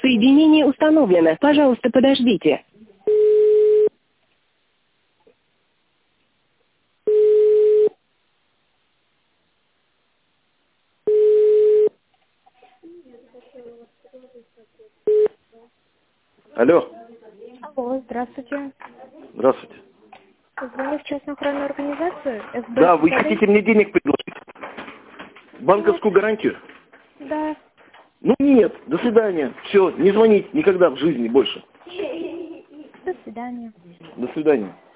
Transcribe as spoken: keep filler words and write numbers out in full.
Соединение установлено. Пожалуйста, подождите. Алло. Алло, здравствуйте. Здравствуйте. Звоню в частную охранную организацию эс бэ. Да, вы хотите мне денег предложить? Банковскую Нет. гарантию? Да. Ну нет, до свидания. Все, не звонить никогда в жизни больше. До свидания. До свидания.